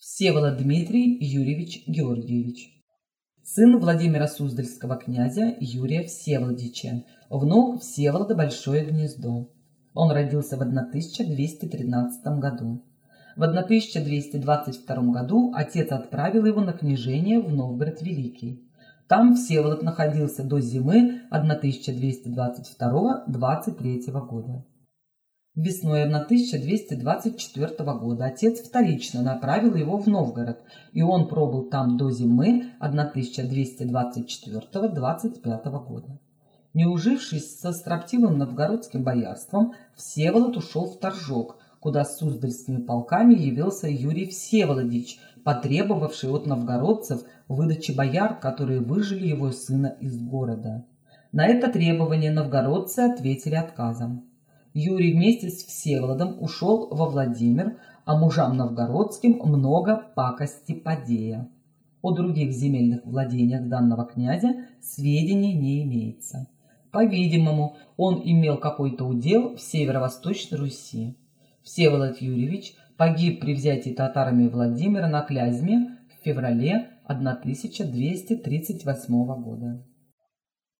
Всеволод Дмитрий Юрьевич Георгиевич. Сын Владимира Суздальского князя Юрия Всеволодича, внук Всеволода Большое Гнездо. Он родился в 1213 году. В 1222 году отец отправил его на княжение в Новгород Великий. Там Всеволод находился до зимы 1222-23 года. Весной 1224 года отец вторично направил его в Новгород, и он пробыл там до зимы 1224-25 года. Не ужившись со строптивым новгородским боярством, Всеволод ушел в Торжок, куда с суздальскими полками явился Юрий Всеволодич, потребовавший от новгородцев выдачи бояр, которые выжили его сына из города. На это требование новгородцы ответили отказом. Юрий вместе с Всеволодом ушел во Владимир, а мужам новгородским много пакости подея. О других земельных владениях данного князя сведений не имеется. По-видимому, он имел какой-то удел в северо-восточной Руси. Всеволод Юрьевич погиб при взятии татарами Владимира на Клязьме в феврале 1238 года.